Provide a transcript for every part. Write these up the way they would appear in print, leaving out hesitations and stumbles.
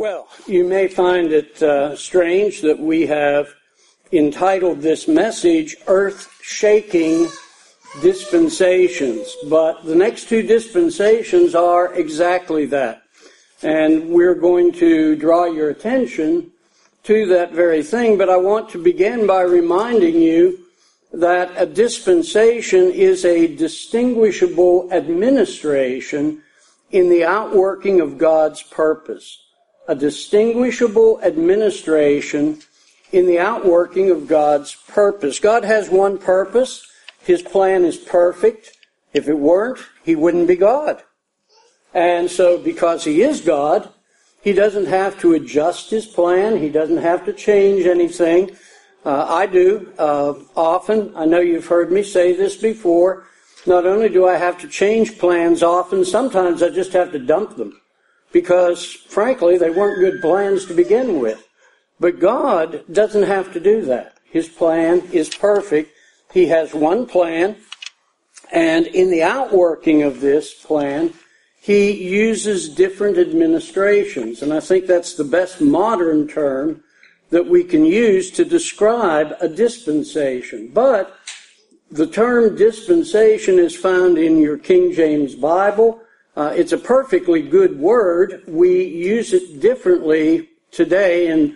Well, you may find it strange that we have entitled this message, Earth-Shaking Dispensations, but the next two dispensations are exactly that. And we're going to draw your attention to that very thing, but I want to begin by reminding you that a dispensation is a distinguishable administration in the outworking of God's purpose. A distinguishable administration in the outworking of God's purpose. God has one purpose. His plan is perfect. If it weren't, He wouldn't be God. And so because He is God, He doesn't have to adjust His plan. He doesn't have to change anything. I do often. I know you've heard me say this before. Not only do I have to change plans often, sometimes I just have to dump them. Because, frankly, they weren't good plans to begin with. But God doesn't have to do that. His plan is perfect. He has one plan, and in the outworking of this plan, He uses different administrations. And I think that's the best modern term that we can use to describe a dispensation. But the term dispensation is found in your King James Bible. It's a perfectly good word. We use it differently today, and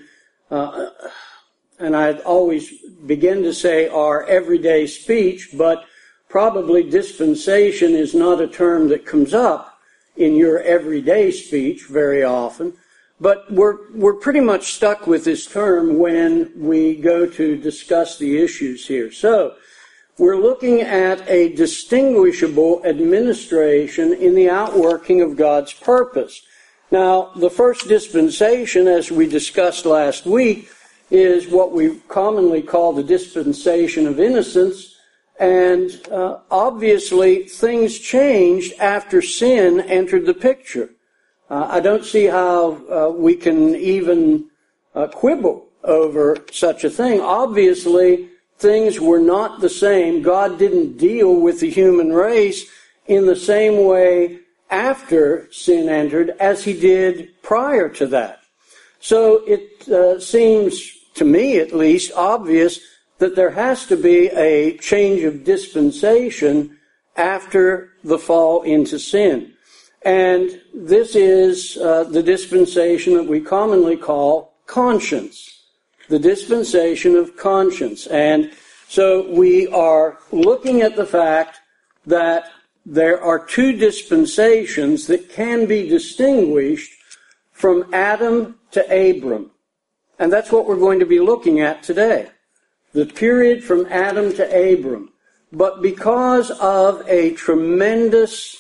I'd always begin to say our everyday speech, but probably dispensation is not a term that comes up in your everyday speech very often. But we're pretty much stuck with this term when we go to discuss the issues here. So, we're looking at a distinguishable administration in the outworking of God's purpose. Now, the first dispensation, as we discussed last week, is what we commonly call the dispensation of innocence. And obviously, things changed after sin entered the picture. I don't see how we can even quibble over such a thing. Obviously, things were not the same. God didn't deal with the human race in the same way after sin entered as He did prior to that. So it seems, to me at least, obvious that there has to be a change of dispensation after the fall into sin. And this is the dispensation that we commonly call conscience. The dispensation of conscience. And so we are looking at the fact that there are two dispensations that can be distinguished from Adam to Abram. And that's what we're going to be looking at today. The period from Adam to Abram. But because of a tremendous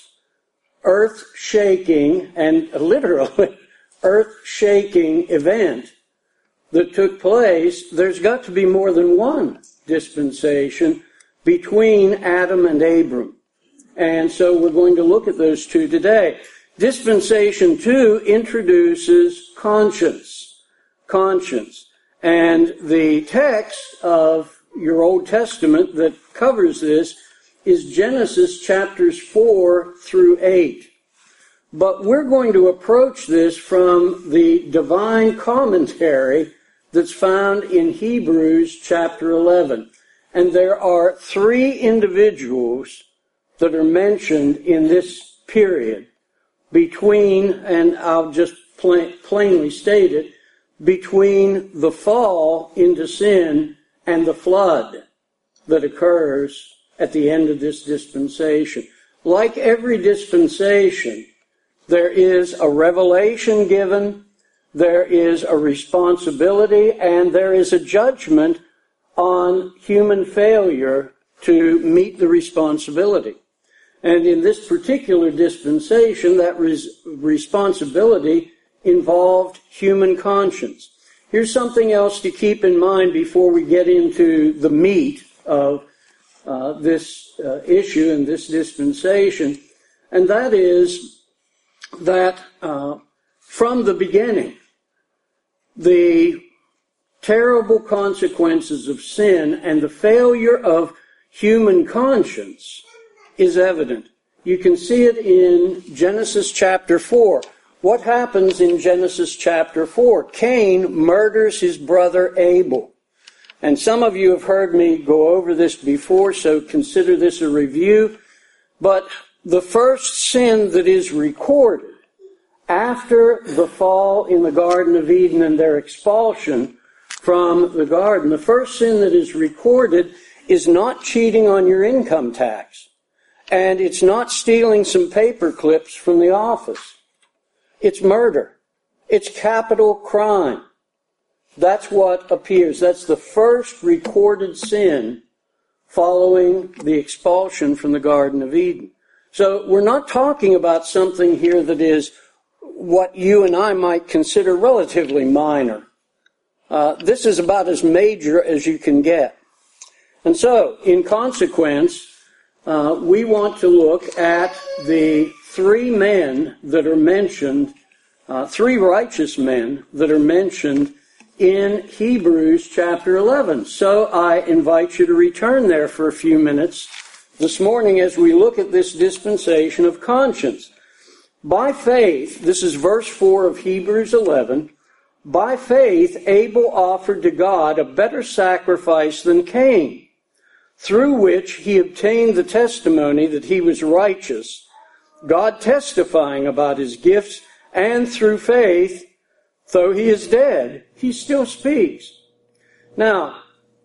earth-shaking, and literally earth-shaking event that took place, there's got to be more than one dispensation between Adam and Abram. And so we're going to look at those two today. Dispensation 2 introduces conscience. Conscience. And the text of your Old Testament that covers this is Genesis chapters 4 through 8. But we're going to approach this from the divine commentary that's found in Hebrews chapter 11. And there are three individuals that are mentioned in this period between, and I'll just plainly state it, between the fall into sin and the flood that occurs at the end of this dispensation. Like every dispensation, there is a revelation given, there is a responsibility, and there is a judgment on human failure to meet the responsibility. And in this particular dispensation, that responsibility involved human conscience. Here's something else to keep in mind before we get into the meat of this issue and this dispensation, and that is that from the beginning, the terrible consequences of sin and the failure of human conscience is evident. You can see it in Genesis chapter 4. What happens in Genesis chapter 4? Cain murders his brother Abel. And some of you have heard me go over this before, so consider this a review. But the first sin that is recorded after the fall in the Garden of Eden and their expulsion from the garden, the first sin that is recorded is not cheating on your income tax. And it's not stealing some paper clips from the office. It's murder. It's capital crime. That's what appears. That's the first recorded sin following the expulsion from the Garden of Eden. So we're not talking about something here that is what you and I might consider relatively minor. This is about as major as you can get. And so, in consequence, we want to look at the three men that are mentioned, three righteous men that are mentioned in Hebrews chapter 11. So I invite you to return there for a few minutes this morning as we look at this dispensation of conscience. By faith, this is verse 4 of Hebrews 11, by faith Abel offered to God a better sacrifice than Cain, through which he obtained the testimony that he was righteous, God testifying about his gifts, and through faith, though he is dead, he still speaks. Now,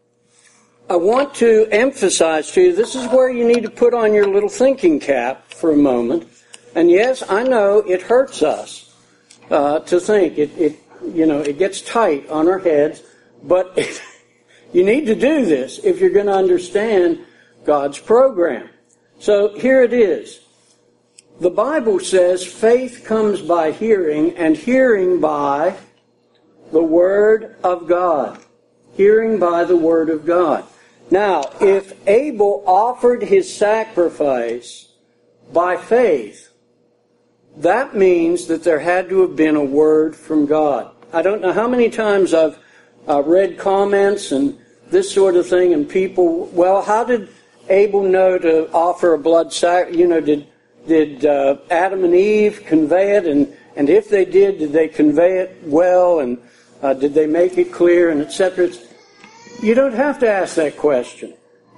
I want to emphasize to you, this is where you need to put on your little thinking cap for a moment. And yes, I know it hurts us to think. It gets tight on our heads, but you need to do this if you're going to understand God's program. So here it is. The Bible says faith comes by hearing, and hearing by the Word of God. Hearing by the Word of God. Now, if Abel offered his sacrifice by faith, that means that there had to have been a word from God. I don't know how many times I've read comments and this sort of thing, and people, well, how did Abel know to offer a blood sacrifice? Did Adam and Eve convey it? And if they did they convey it well? And did they make it clear? And etc. You don't have to ask that question.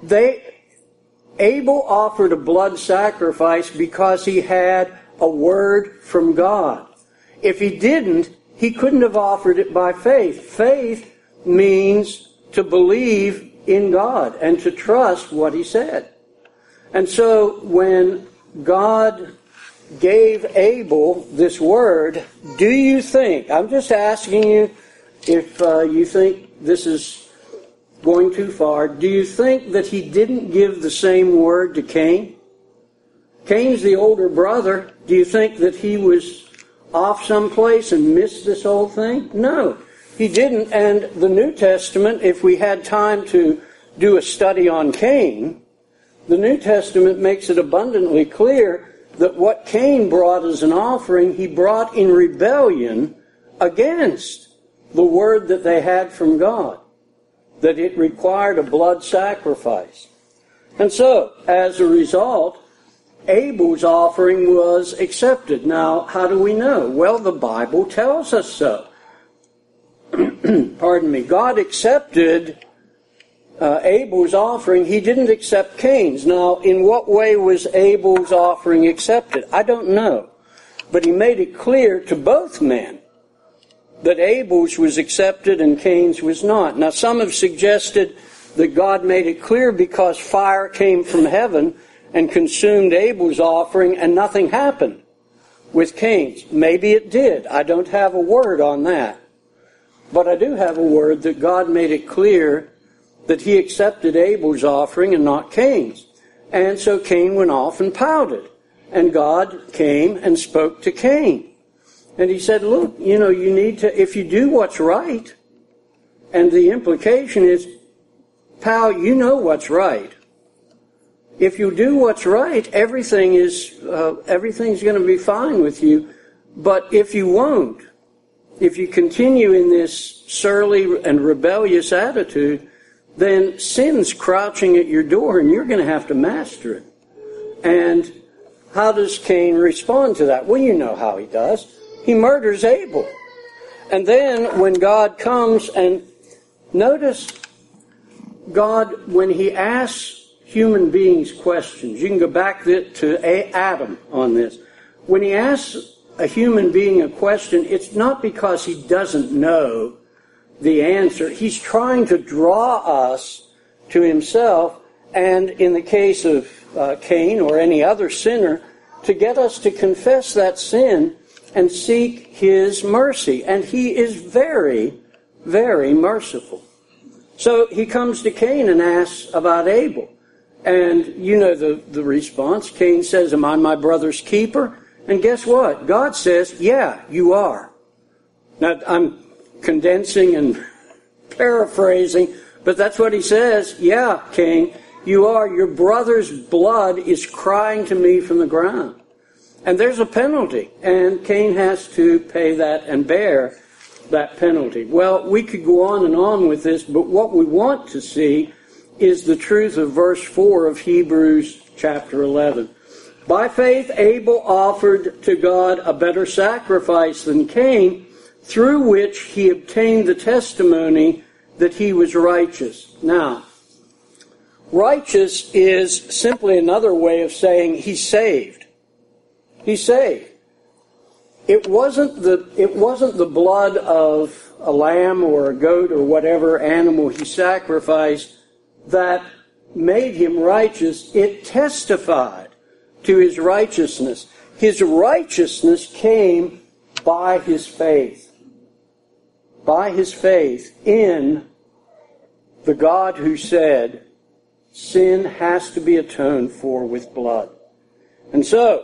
Abel offered a blood sacrifice because he had a word from God. If he didn't, he couldn't have offered it by faith. Faith means to believe in God and to trust what he said. And so when God gave Abel this word, do you think, I'm just asking you if you think this is going too far, do you think that he didn't give the same word to Cain? Cain's the older brother. Do you think that he was off someplace and missed this whole thing? No, he didn't. And the New Testament, if we had time to do a study on Cain, the New Testament makes it abundantly clear that what Cain brought as an offering, he brought in rebellion against the word that they had from God, that it required a blood sacrifice. And so, as a result, Abel's offering was accepted. Now, how do we know? Well, the Bible tells us so. Pardon me. God accepted Abel's offering. He didn't accept Cain's. Now, in what way was Abel's offering accepted? I don't know. But he made it clear to both men that Abel's was accepted and Cain's was not. Now, some have suggested that God made it clear because fire came from heaven and consumed Abel's offering and nothing happened with Cain's. Maybe it did. I don't have a word on that. But I do have a word that God made it clear that he accepted Abel's offering and not Cain's. And so Cain went off and pouted. And God came and spoke to Cain. And he said, look, you need to, if you do what's right, and the implication is, pal, you know what's right. If you do what's right, everything's going to be fine with you. But if you won't, if you continue in this surly and rebellious attitude, then sin's crouching at your door and you're going to have to master it. And how does Cain respond to that? Well, you know how he does. He murders Abel. And then when God comes, and notice God, when he asks human beings questions, you can go back to Adam on this. When he asks a human being a question, it's not because he doesn't know the answer. He's trying to draw us to himself, and in the case of Cain or any other sinner, to get us to confess that sin and seek his mercy. And he is very, very merciful. So he comes to Cain and asks about Abel. And you know the response. Cain says, "Am I my brother's keeper?" And guess what? God says, "Yeah, you are." Now, I'm condensing and paraphrasing, but that's what he says. "Yeah, Cain, you are. Your brother's blood is crying to me from the ground." And there's a penalty, and Cain has to pay that and bear that penalty. Well, we could go on with this, but what we want to see is the truth of verse 4 of Hebrews chapter 11. By faith, Abel offered to God a better sacrifice than Cain, through which he obtained the testimony that he was righteous. Now, righteous is simply another way of saying he's saved. He's saved. It wasn't the blood of a lamb or a goat or whatever animal he sacrificed that made him righteous. It testified to his righteousness. His righteousness came by his faith. By his faith in the God who said, sin has to be atoned for with blood. And so,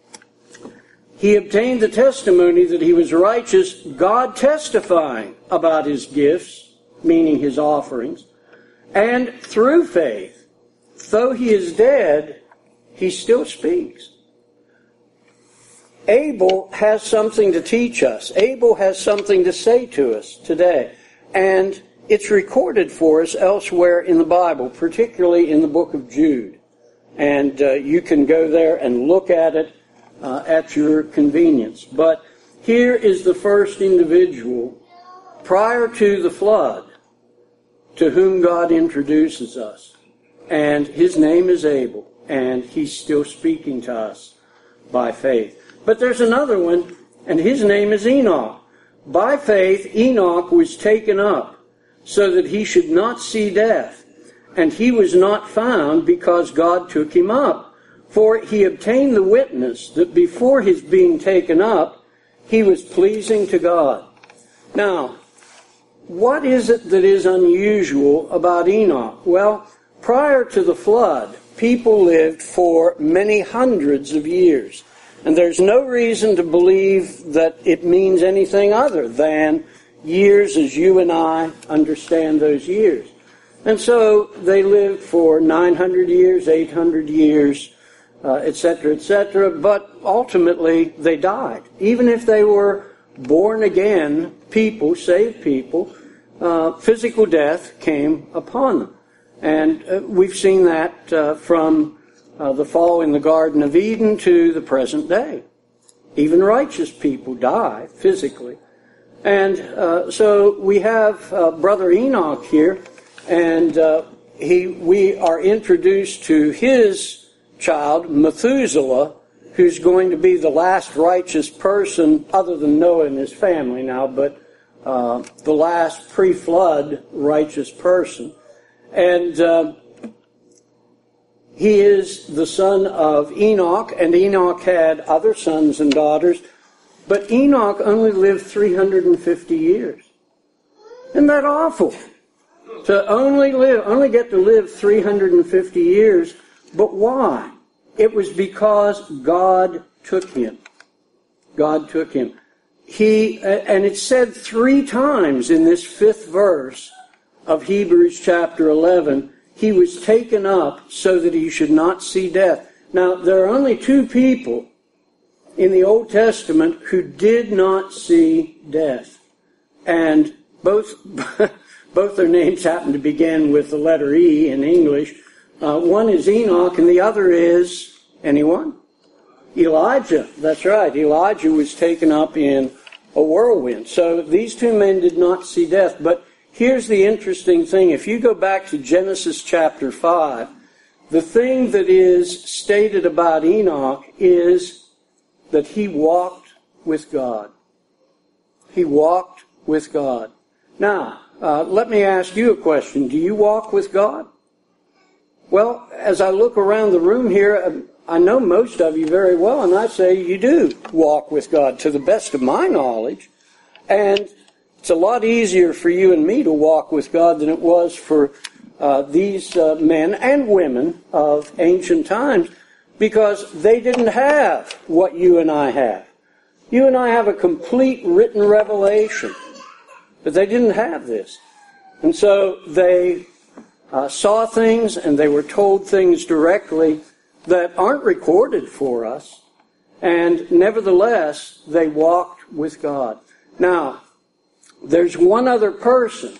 he obtained the testimony that he was righteous, God testifying about his gifts, meaning his offerings, and through faith, though he is dead, he still speaks. Abel has something to teach us. Abel has something to say to us today. And it's recorded for us elsewhere in the Bible, particularly in the book of Jude. And you can go there and look at it at your convenience. But here is the first individual prior to the flood to whom God introduces us. And his name is Abel, and he's still speaking to us by faith. But there's another one, and his name is Enoch. By faith, Enoch was taken up so that he should not see death. And he was not found because God took him up. For he obtained the witness that before his being taken up, he was pleasing to God. Now, what is it that is unusual about Enoch? Well, prior to the flood, people lived for many hundreds of years. And there's no reason to believe that it means anything other than years as you and I understand those years. And so they lived for 900 years, 800 years, etc., but ultimately they died. Even if they were born again people, saved people, physical death came upon them. And we've seen that from the fall in the Garden of Eden to the present day. Even righteous people die physically. And so we have Brother Enoch here, and we are introduced to his child, Methuselah, who's going to be the last righteous person, other than Noah and his family now, but the last pre-flood righteous person. And he is the son of Enoch, and Enoch had other sons and daughters, but Enoch only lived 350 years. Isn't that awful? To only get to live 350 years, but why? It was because God took him. God took him. And it's said 3 times in this 5th verse of Hebrews chapter 11, he was taken up so that he should not see death. Now, there are only 2 people in the Old Testament who did not see death. And both their names happen to begin with the letter E in English. One is Enoch and the other is, anyone? Elijah, that's right, Elijah was taken up in a whirlwind. So these two men did not see death. But here's the interesting thing. If you go back to Genesis chapter 5, the thing that is stated about Enoch is that he walked with God. He walked with God. Now, let me ask you a question. Do you walk with God? Well, as I look around the room here, I know most of you very well, and I say you do walk with God to the best of my knowledge. And it's a lot easier for you and me to walk with God than it was for these men and women of ancient times, because they didn't have what you and I have. You and I have a complete written revelation, but they didn't have this. And so they saw things and they were told things directly that aren't recorded for us, and nevertheless, they walked with God. Now, there's one other person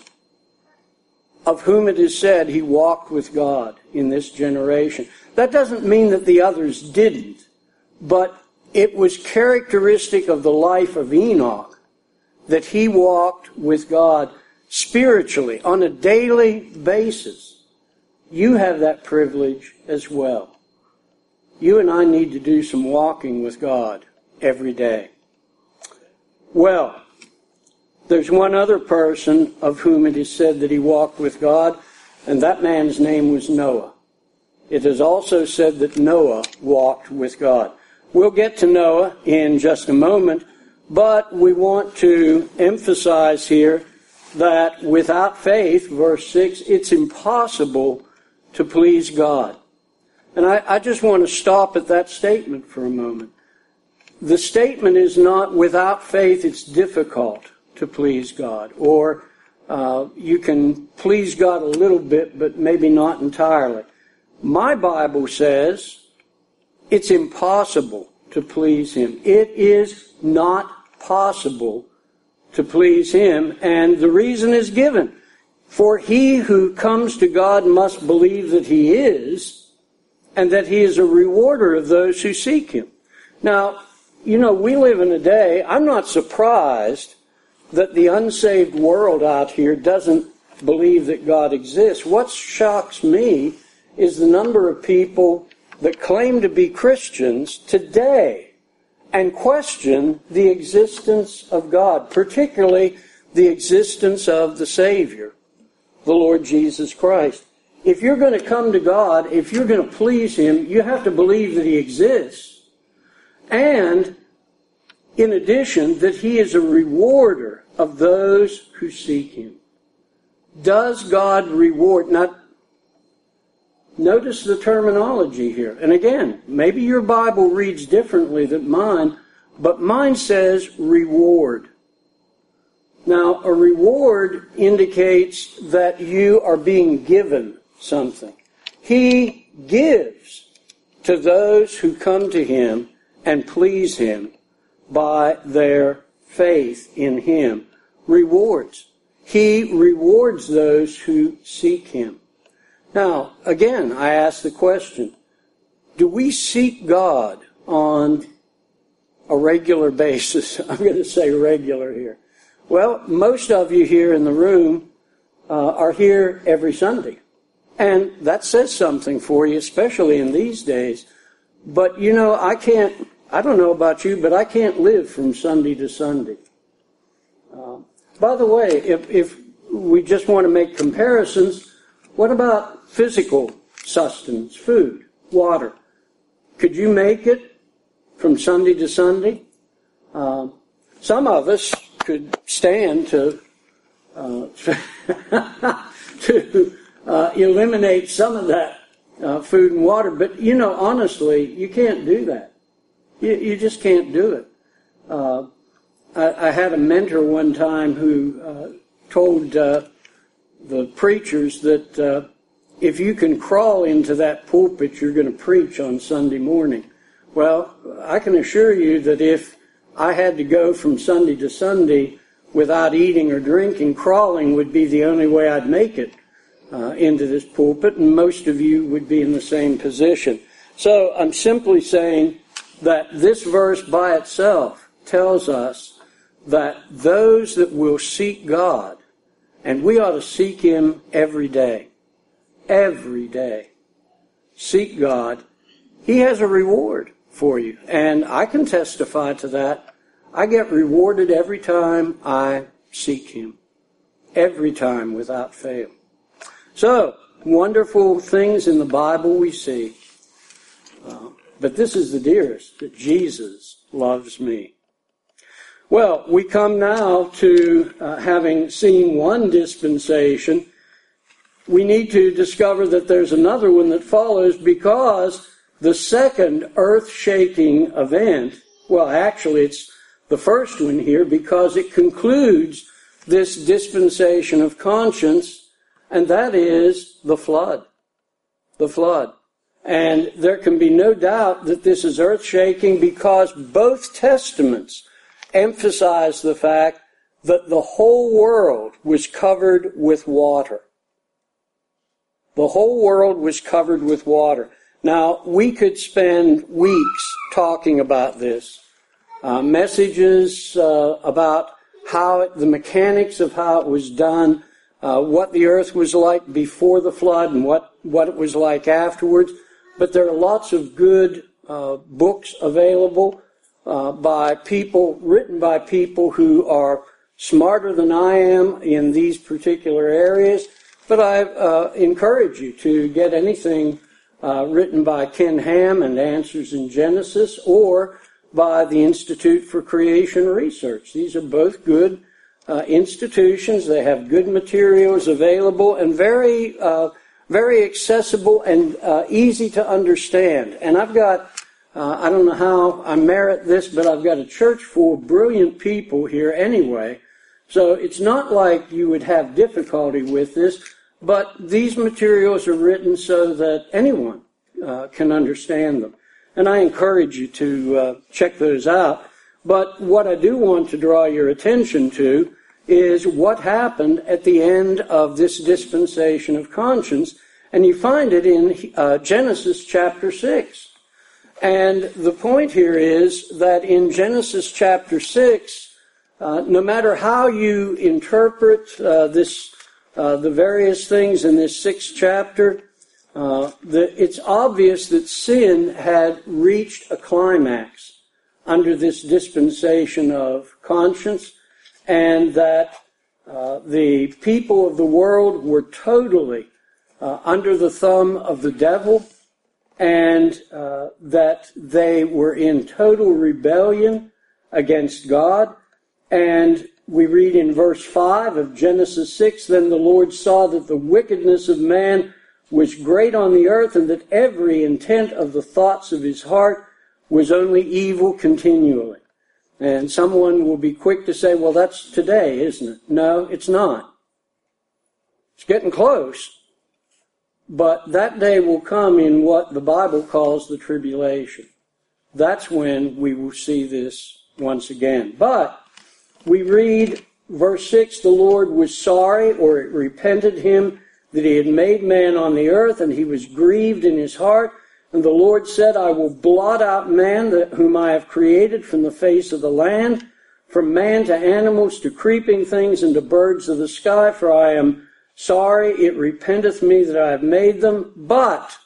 of whom it is said he walked with God in this generation. That doesn't mean that the others didn't, but it was characteristic of the life of Enoch that he walked with God spiritually on a daily basis. You have that privilege as well. You and I need to do some walking with God every day. Well, there's one other person of whom it is said that he walked with God, and that man's name was Noah. It is also said that Noah walked with God. We'll get to Noah in just a moment, but we want to emphasize here that without faith, verse 6, it's impossible to please God. And I just want to stop at that statement for a moment. The statement is not without faith it's difficult to please God, or you can please God a little bit, but maybe not entirely. My Bible says it's impossible to please Him. It is not possible to please Him, and the reason is given. For he who comes to God must believe that He is, and that He is a rewarder of those who seek Him. Now, you know, we live in a day, I'm not surprised that the unsaved world out here doesn't believe that God exists. What shocks me is the number of people that claim to be Christians today and question the existence of God, particularly the existence of the Savior, the Lord Jesus Christ. If you're going to come to God, if you're going to please Him, you have to believe that He exists. And, in addition, that He is a rewarder of those who seek Him. Does God reward? Now, notice the terminology here. And again, maybe your Bible reads differently than mine, but mine says reward. Now, a reward indicates that you are being given something. He gives to those who come to Him and please Him by their faith in Him. Rewards. He rewards those who seek Him. Now, again, I ask the question, do we seek God on a regular basis? I'm going to say regular here. Well, most of you here in the room are here every Sunday. And that says something for you, especially in these days. But, you know, I don't know about you, but I can't live from Sunday to Sunday. By the way, if we just want to make comparisons, what about physical sustenance, food, water? Could you make it from Sunday to Sunday? Some of us could stand to eliminate some of that food and water, but you know, honestly, you can't do that. You just can't do it. I had a mentor one time who told the preachers that if you can crawl into that pulpit, you're going to preach on Sunday morning. Well, I can assure you that if I had to go from Sunday to Sunday without eating or drinking, crawling would be the only way I'd make it into this pulpit, and most of you would be in the same position. So I'm simply saying that this verse by itself tells us that those that will seek God, and we ought to seek Him every day, seek God, He has a reward for you. And I can testify to that. I get rewarded every time I seek Him. Every time without fail. So, wonderful things in the Bible we see. But this is the dearest, that Jesus loves me. Well, we come now to having seen one dispensation. We need to discover that there's another one that follows, because the second earth-shaking event, well, actually it's the first one here, because it concludes this dispensation of conscience, and that is the flood. The flood. And there can be no doubt that this is earth-shaking, because both testaments emphasize the fact that the whole world was covered with water. The whole world was covered with water. Now, we could spend weeks talking about this. Messages about how the mechanics of how it was done, what the earth was like before the flood and what it was like afterwards. But there are lots of good books available written by people who are smarter than I am in these particular areas. But I encourage you to get anything written by Ken Ham and Answers in Genesis, or by the Institute for Creation Research. These are both good institutions. They have good materials available and very accessible and easy to understand. And I've got, I don't know how I merit this, but I've got a church full of brilliant people here anyway. So it's not like you would have difficulty with this, but these materials are written so that anyone can understand them. And I encourage you to check those out. But what I do want to draw your attention to is what happened at the end of this dispensation of conscience. And you find it in Genesis chapter 6. And the point here is that in Genesis chapter 6, no matter how you interpret the various things in this 6th chapter, it's obvious that sin had reached a climax under this dispensation of conscience, and that the people of the world were totally under the thumb of the devil, and that they were in total rebellion against God. And we read in verse 5 of Genesis 6, "Then the Lord saw that the wickedness of man was great on the earth, and that every intent of the thoughts of his heart was only evil continually." And someone will be quick to say, well, that's today, isn't it? No, it's not. It's getting close. But that day will come in what the Bible calls the tribulation. That's when we will see this once again. But we read verse 6, "The Lord was sorry," or it repented him, "that he had made man on the earth, and he was grieved in his heart. And the Lord said, I will blot out man whom I have created from the face of the land, from man to animals to creeping things and to birds of the sky, for I am sorry, it repenteth me that I have made them." But,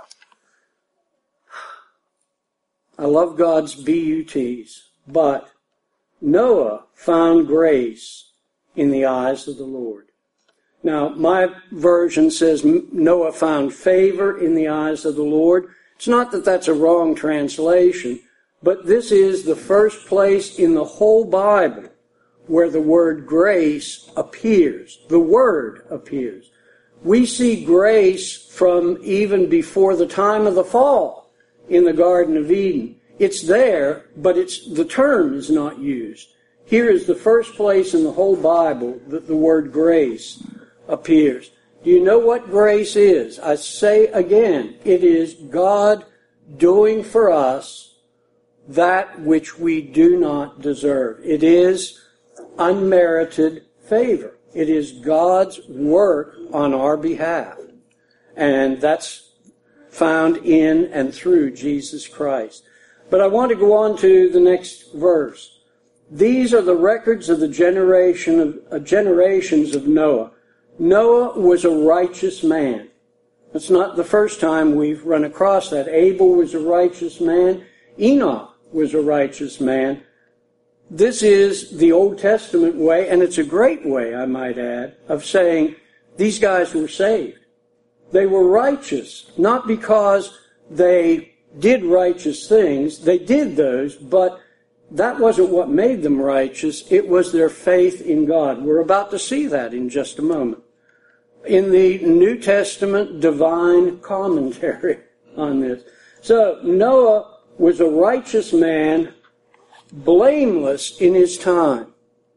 I love God's BUTs, but Noah found grace in the eyes of the Lord. Now, my version says Noah found favor in the eyes of the Lord. It's not that that's a wrong translation, but this is the first place in the whole Bible where the word grace appears. The word appears. We see grace from even before the time of the fall in the Garden of Eden. It's there, but the term is not used. Here is the first place in the whole Bible that the word grace appears. Do you know what grace is? I say again, it is God doing for us that which we do not deserve. It is unmerited favor. It is God's work on our behalf. And that's found in and through Jesus Christ. But I want to go on to the next verse. These are the records of the generations of Noah. Noah was a righteous man. That's not the first time we've run across that. Abel was a righteous man. Enoch was a righteous man. This is the Old Testament way, and it's a great way, I might add, of saying these guys were saved. They were righteous, not because they did righteous things. They did those, but that wasn't what made them righteous. It was their faith in God. We're about to see that in just a moment. In the New Testament divine commentary on this. So Noah was a righteous man, blameless in his time.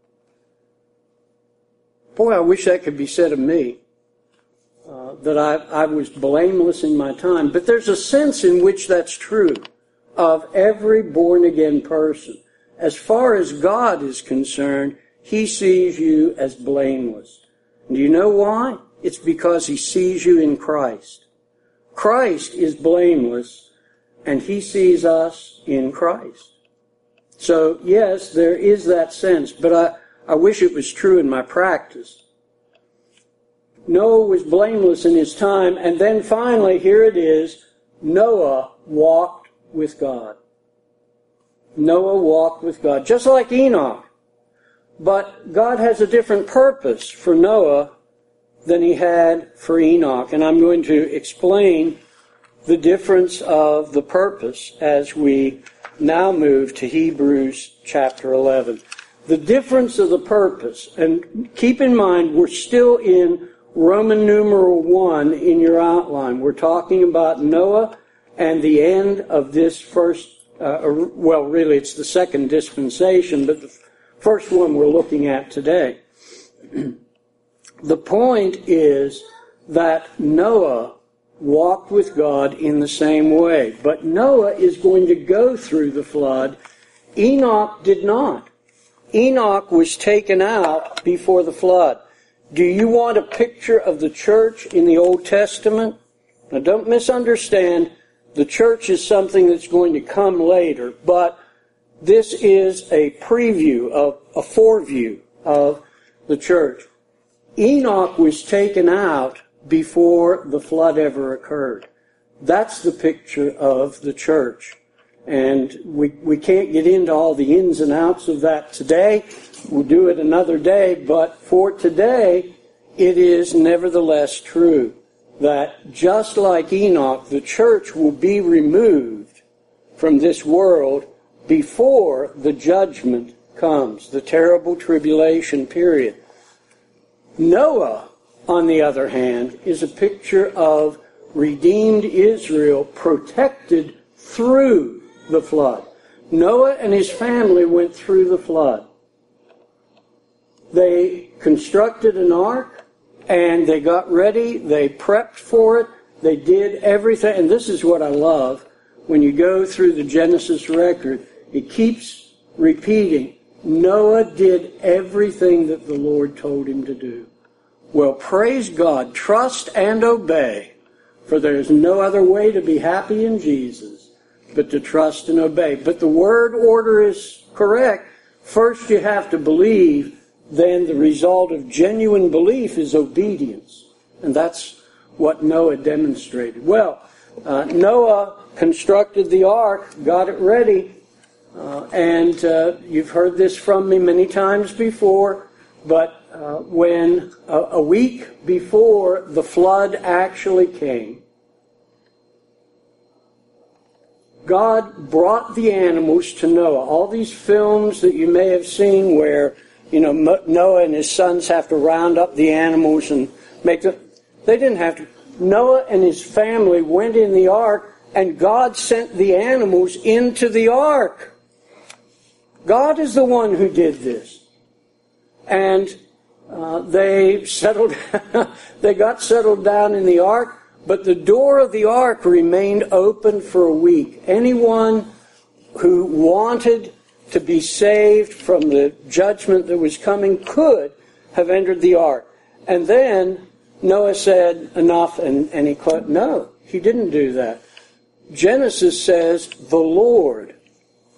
Boy, I wish that could be said of me, that I was blameless in my time. But there's a sense in which that's true of every born-again person. As far as God is concerned, he sees you as blameless. And do you know why? It's because he sees you in Christ. Christ is blameless, and he sees us in Christ. So, yes, there is that sense, but I wish it was true in my practice. Noah was blameless in his time, and then finally, here it is, Noah walked with God. Noah walked with God, just like Enoch. But God has a different purpose for Noah than he had for Enoch. And I'm going to explain the difference of the purpose as we now move to Hebrews chapter 11. The difference of the purpose, and keep in mind we're still in Roman numeral 1 in your outline. We're talking about Noah and the end of this first, really it's the second dispensation, but the first one we're looking at today. The point is that Noah walked with God in the same way. But Noah is going to go through the flood. Enoch did not. Enoch was taken out before the flood. Do you want a picture of the church in the Old Testament? Now don't misunderstand. The church is something that's going to come later, but this is a preview, a foreview of the church. Enoch was taken out before the flood ever occurred. That's the picture of the church. And we can't get into all the ins and outs of that today. We'll do it another day. But for today, it is nevertheless true that just like Enoch, the church will be removed from this world before the judgment comes, the terrible tribulation period. Noah, on the other hand, is a picture of redeemed Israel protected through the flood. Noah and his family went through the flood. They constructed an ark, and they got ready, they prepped for it, they did everything, and this is what I love. When you go through the Genesis record, it keeps repeating, Noah did everything that the Lord told him to do. Well, praise God, trust and obey, for there's no other way to be happy in Jesus but to trust and obey. But the word order is correct. First you have to believe, then the result of genuine belief is obedience. And that's what Noah demonstrated. Well, Noah constructed the ark, got it ready, and you've heard this from me many times before, but when a week before the flood actually came, God brought the animals to Noah. All these films that you may have seen where, Noah and his sons have to round up the animals and make them. They didn't have to. Noah and his family went in the ark, and God sent the animals into the ark. God is the one who did this. And they got settled down in the ark, but the door of the ark remained open for a week. Anyone who wanted to be saved from the judgment that was coming could have entered the ark. And then Noah said, enough, and he quote, no, he didn't do that. Genesis says, the Lord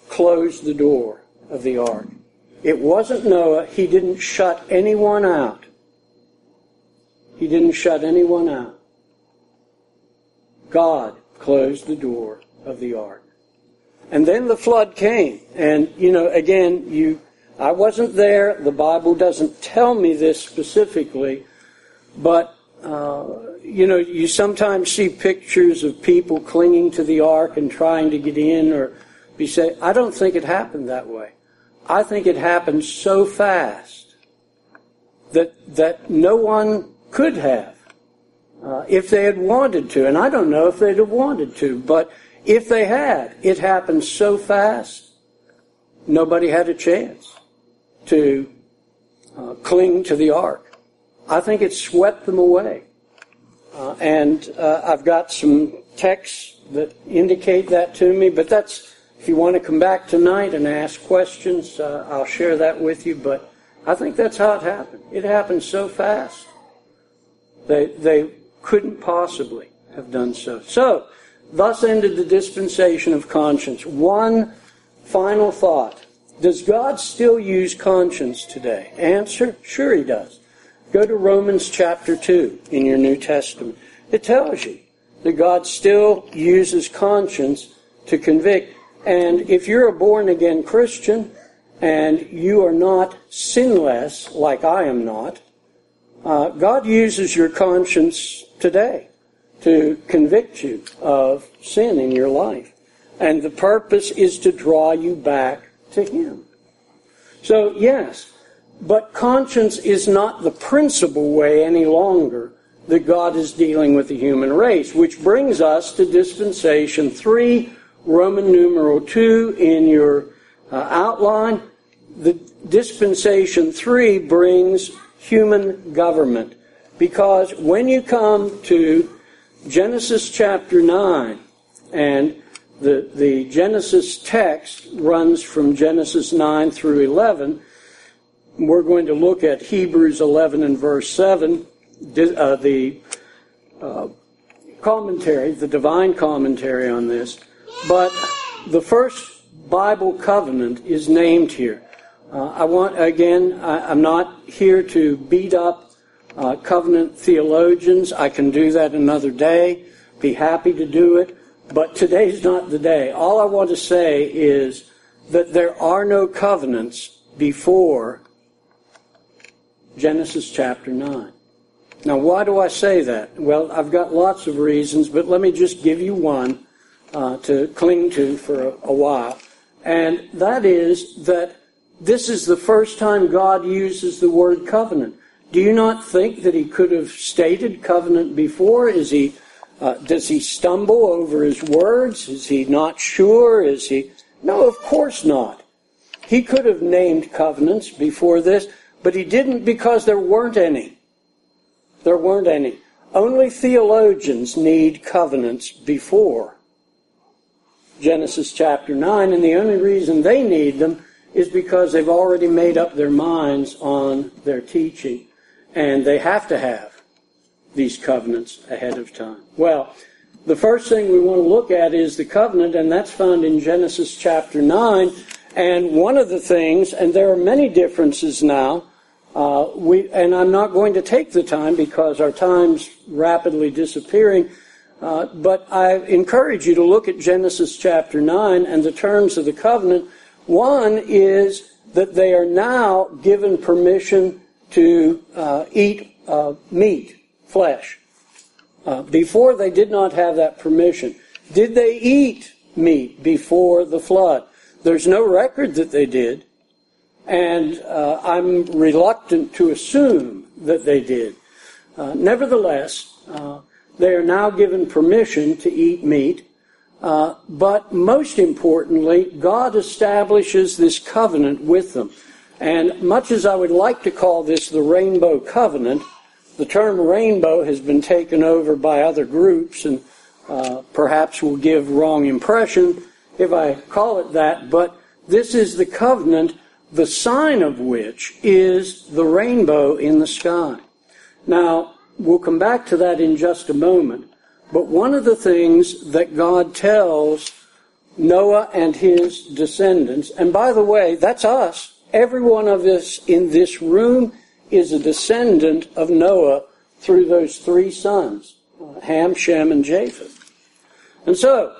closed the door of the ark. It wasn't Noah. He didn't shut anyone out. He didn't shut anyone out. God closed the door of the ark. And then the flood came. And, again, I wasn't there. The Bible doesn't tell me this specifically. But, you sometimes see pictures of people clinging to the ark and trying to get in or be saved. I don't think it happened that way. I think it happened so fast that no one could have if they had wanted to. And I don't know if they'd have wanted to, but if they had, it happened so fast, nobody had a chance to cling to the ark. I think it swept them away. And I've got some texts that indicate that to me, but that's, if you want to come back tonight and ask questions, I'll share that with you, but I think that's how it happened. It happened so fast. They couldn't possibly have done so. So, thus ended the dispensation of conscience. One final thought. Does God still use conscience today? Answer, sure He does. Go to Romans chapter 2 in your New Testament. It tells you that God still uses conscience to convict. And if you're a born-again Christian and you are not sinless, like I am not, God uses your conscience today to convict you of sin in your life. And the purpose is to draw you back to Him. So, yes, but conscience is not the principal way any longer that God is dealing with the human race, which brings us to Dispensation 3, Roman numeral 2 in your outline. The Dispensation 3 brings human government, because when you come to Genesis chapter 9, and the Genesis text runs from Genesis 9 through 11, we're going to look at Hebrews 11 and verse 7, the commentary, the divine commentary on this. But the first Bible covenant is named here. I'm not here to beat up covenant theologians. I can do that another day. Be happy to do it. But today's not the day. All I want to say is that there are no covenants before Genesis chapter 9. Now, why do I say that? Well, I've got lots of reasons, but let me just give you one to cling to for a while. And that is that this is the first time God uses the word covenant. Do you not think that He could have stated covenant before? Does he stumble over his words? Is he not sure? No, of course not. He could have named covenants before this, but He didn't, because there weren't any. There weren't any. Only theologians need covenants before Genesis chapter 9, and the only reason they need them is because they've already made up their minds on their teaching, and they have to have these covenants ahead of time. Well, the first thing we want to look at is the covenant, and that's found in Genesis chapter 9. And one of the things, and there are many differences now, and I'm not going to take the time because our time's rapidly disappearing, but I encourage you to look at Genesis chapter 9 and the terms of the covenant. One is that they are now given permission to eat meat, flesh. Before, they did not have that permission. Did they eat meat before the flood? There's no record that they did, and I'm reluctant to assume that they did. Nevertheless, they are now given permission to eat meat, but most importantly, God establishes this covenant with them. And much as I would like to call this the Rainbow Covenant, the term rainbow has been taken over by other groups and perhaps will give wrong impression if I call it that, but this is the covenant, the sign of which is the rainbow in the sky. Now, we'll come back to that in just a moment, but one of the things that God tells Noah and his descendants. And by the way, that's us. Every one of us in this room is a descendant of Noah through those three sons, Ham, Shem, and Japheth. And so,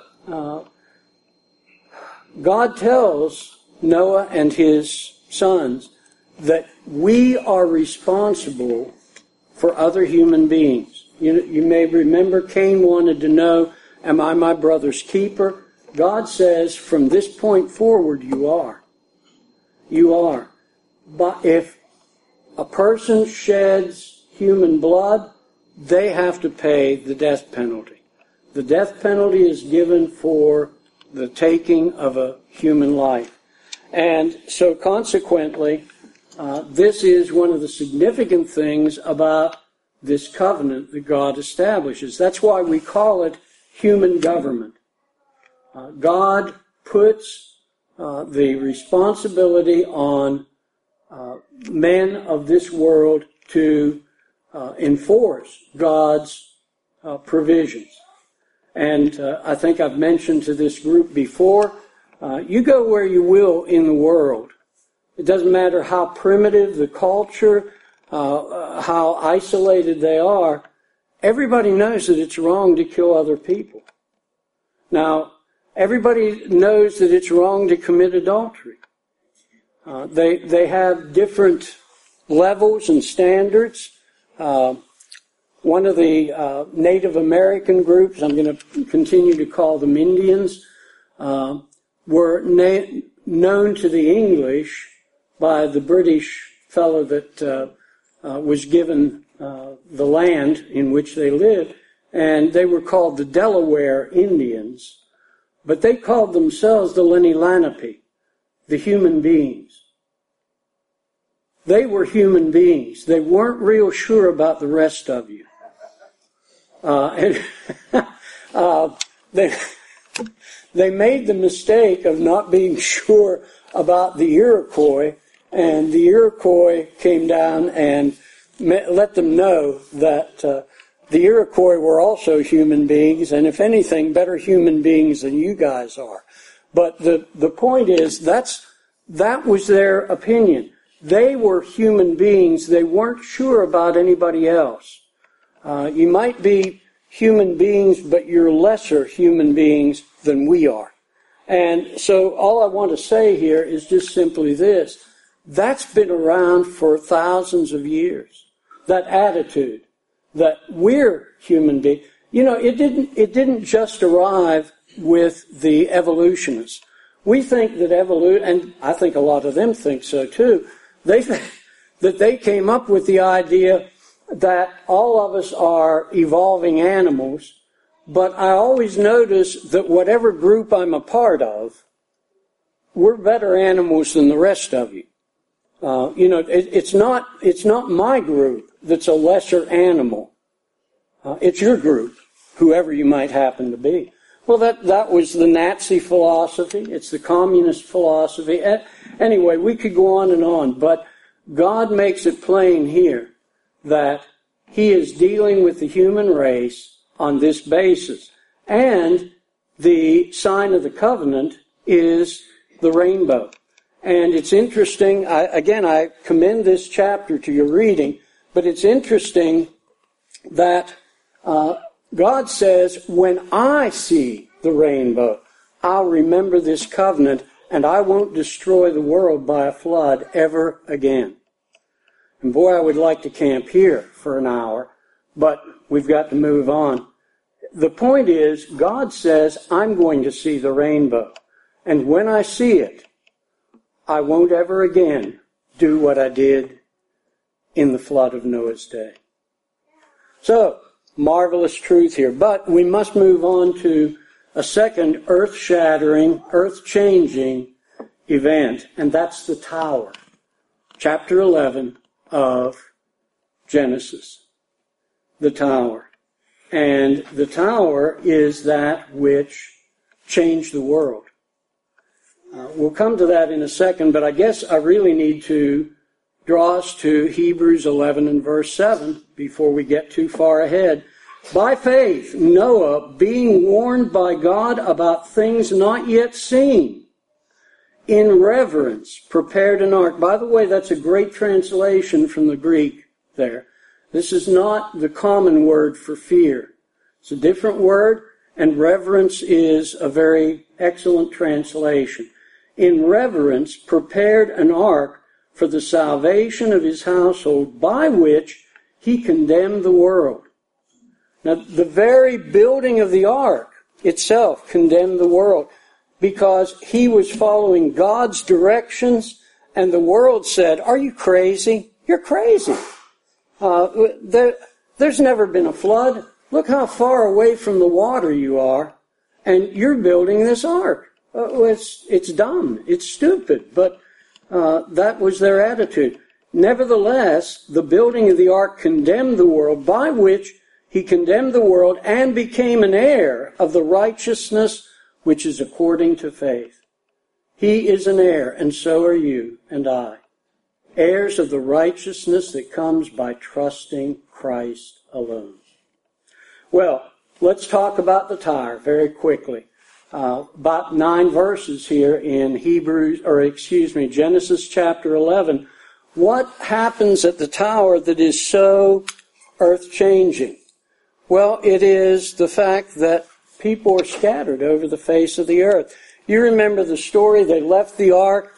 God tells Noah and his sons that we are responsible for other human beings. You may remember Cain wanted to know, am I my brother's keeper? God says, from this point forward, you are. You are. But if a person sheds human blood, they have to pay the death penalty. The death penalty is given for the taking of a human life. And so consequently, this is one of the significant things about this covenant that God establishes. That's why we call it human government. God puts the responsibility on men of this world to enforce God's provisions. And I think I've mentioned to this group before, you go where you will in the world. It doesn't matter how primitive the culture, how isolated they are. Everybody knows that it's wrong to kill other people. Now, everybody knows that it's wrong to commit adultery. They have different levels and standards. One of the Native American groups, I'm going to continue to call them Indians, were known to the English by the British fellow that was given the land in which they lived, and they were called the Delaware Indians, but they called themselves the Lenni Lenape, the human beings. They were human beings. They weren't real sure about the rest of you. They made the mistake of not being sure about the Iroquois, and the Iroquois came down and let them know that the Iroquois were also human beings, and if anything, better human beings than you guys are. But the point is, that was their opinion. They were human beings. They weren't sure about anybody else. You might be human beings, but you're lesser human beings than we are. And so all I want to say here is just simply this. That's been around for thousands of years. That attitude that we're human beings. You know, it didn't just arrive with the evolutionists. We think that evolution, and I think a lot of them think so too, they think that they came up with the idea that all of us are evolving animals, but I always notice that whatever group I'm a part of, we're better animals than the rest of you. It's not my group that's a lesser animal. It's your group, whoever you might happen to be. Well, that was the Nazi philosophy. It's the communist philosophy. Anyway, we could go on, but God makes it plain here that he is dealing with the human race on this basis. And the sign of the covenant is the rainbow. And it's interesting, I commend this chapter to your reading, but it's interesting that God says, when I see the rainbow, I'll remember this covenant, and I won't destroy the world by a flood ever again. And boy, I would like to camp here for an hour, but we've got to move on. The point is, God says, I'm going to see the rainbow. And when I see it, I won't ever again do what I did in the flood of Noah's day. So, marvelous truth here. But we must move on to a second earth-shattering, earth-changing event, and that's the tower. Chapter 11 of Genesis. The tower. And the tower is that which changed the world. We'll come to that in a second, but I guess I really need to draw us to Hebrews 11 and verse 7 before we get too far ahead. By faith, Noah, being warned by God about things not yet seen, in reverence, prepared an ark. By the way, that's a great translation from the Greek there. This is not the common word for fear. It's a different word, and reverence is a very excellent translation. In reverence, prepared an ark for the salvation of his household, by which he condemned the world. Now, the very building of the ark itself condemned the world, because he was following God's directions, and the world said, "Are you crazy? You're crazy. There's never been a flood. Look how far away from the water you are, and you're building this ark. It's dumb. It's stupid." But that was their attitude. Nevertheless, the building of the ark condemned the world, by which he condemned the world and became an heir of the righteousness which is according to faith. He is an heir, and so are you and I. Heirs of the righteousness that comes by trusting Christ alone. Well, let's talk about the tower very quickly. About 9 verses here in Genesis chapter 11. What happens at the tower that is so earth-changing? Well, it is the fact that people are scattered over the face of the earth. You remember the story. They left the ark.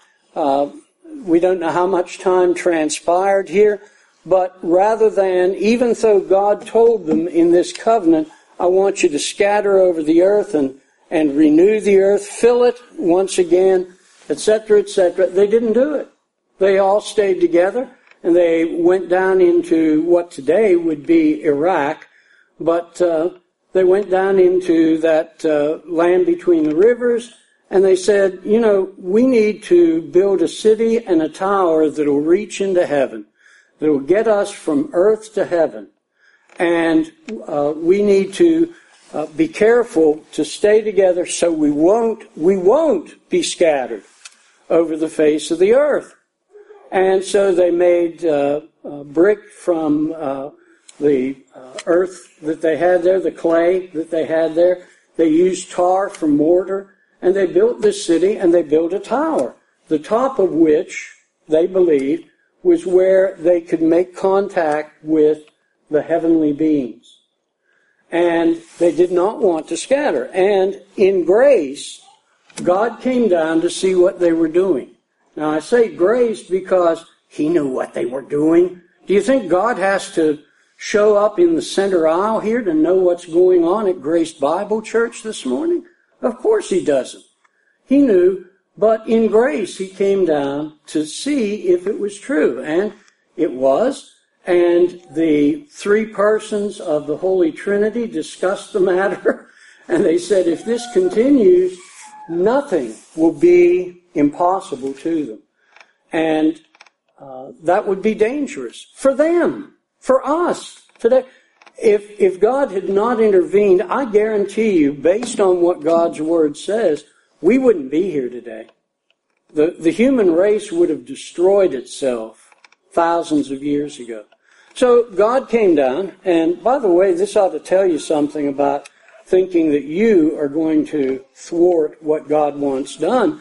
We don't know how much time transpired here, but rather than, even though God told them in this covenant, "I want you to scatter over the earth and renew the earth, fill it once again," etc., they didn't do it. They all stayed together, and they went down into what today would be Iraq, but they went down into that land between the rivers, and they said, we need to build a city and a tower that will reach into heaven, that will get us from earth to heaven. And we need to be careful to stay together so we won't be scattered over the face of the earth. And so they made brick from the earth that they had there, the clay that they had there. They used tar for mortar, and they built this city, and they built a tower, the top of which, they believed, was where they could make contact with the heavenly beings. And they did not want to scatter. And in grace, God came down to see what they were doing. Now, I say grace because he knew what they were doing. Do you think God has to show up in the center aisle here to know what's going on at Grace Bible Church this morning? Of course he doesn't. He knew, but in grace he came down to see if it was true. And it was. And the 3 persons of the Holy Trinity discussed the matter. And they said, if this continues, nothing will be impossible to them. And that would be dangerous for them, for us today. If God had not intervened, I guarantee you, based on what God's Word says, we wouldn't be here today. The human race would have destroyed itself thousands of years ago. So God came down, and by the way, this ought to tell you something about thinking that you are going to thwart what God wants done.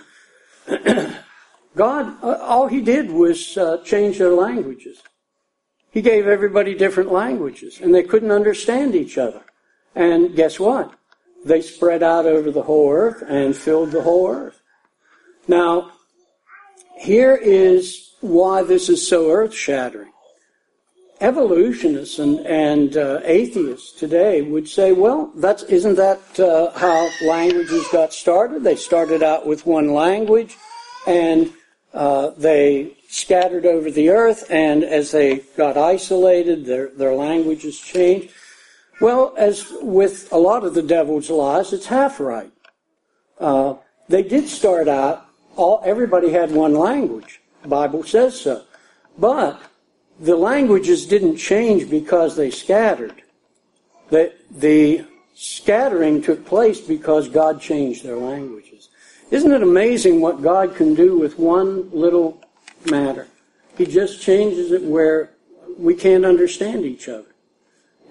God, all he did was change their languages. He gave everybody different languages, and they couldn't understand each other. And guess what? They spread out over the whole earth and filled the whole earth. Now, here is why this is so earth-shattering. Evolutionists and atheists today would say, well, isn't that how languages got started? They started out with one language, and they scattered over the earth, and as they got isolated, their languages changed. Well, as with a lot of the devil's lies, it's half right. They did start out, everybody had one language. The Bible says so. But the languages didn't change because they scattered. The scattering took place because God changed their languages. Isn't it amazing what God can do with one little matter? He just changes it where we can't understand each other.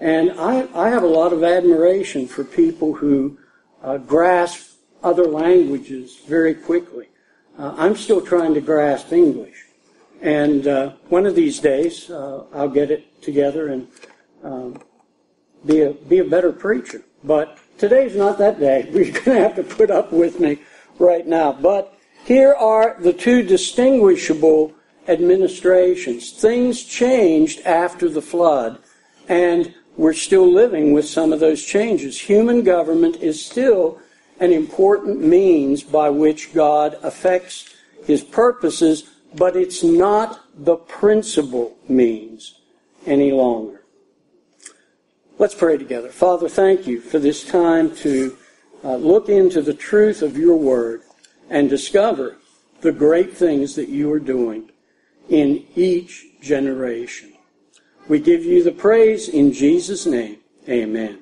And I have a lot of admiration for people who grasp other languages very quickly. I'm still trying to grasp English. And one of these days, I'll get it together and be a better preacher. But today's not that day. You're going to have to put up with me right now. But here are the two distinguishable administrations. Things changed after the flood, and we're still living with some of those changes. Human government is still an important means by which God affects his purposes, but it's not the principal means any longer. Let's pray together. Father, thank you for this time to look into the truth of your word and discover the great things that you are doing in each generation. We give you the praise in Jesus' name. Amen.